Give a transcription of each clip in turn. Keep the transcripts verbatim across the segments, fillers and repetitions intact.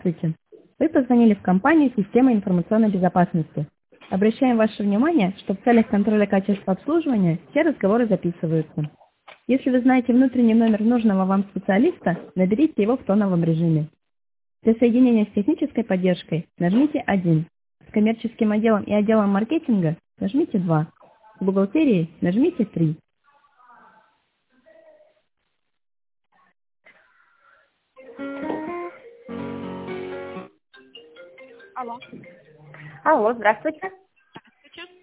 Здравствуйте. Вы позвонили в компанию «Система информационной безопасности». Обращаем ваше внимание, что в целях контроля качества обслуживания все разговоры записываются. Если вы знаете внутренний номер нужного вам специалиста, наберите его в тоновом режиме. Для соединения с технической поддержкой нажмите один. С коммерческим отделом и отделом маркетинга нажмите два. С бухгалтерией нажмите три. Алло. Алло, здравствуйте. Здравствуйте.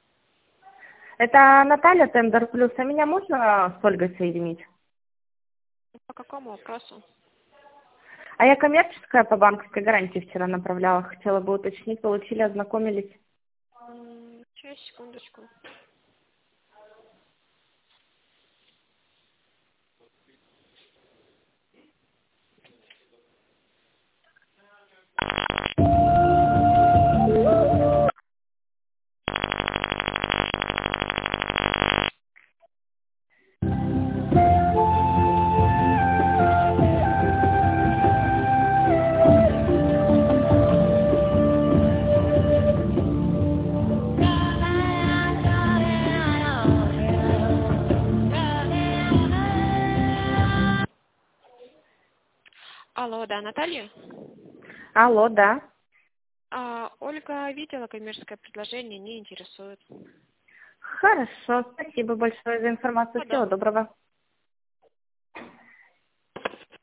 Это Наталья Тендер Плюс. А меня можно с Ольгой соединить? По какому вопросу? А я коммерческая по банковской гарантии вчера направляла. Хотела бы уточнить, получили, ознакомились. М, Сейчас, секундочку. Алло, да, Наталья? Алло, да. А, Ольга видела коммерческое предложение, не интересует. Хорошо, спасибо большое за информацию. Ну Всего да. доброго.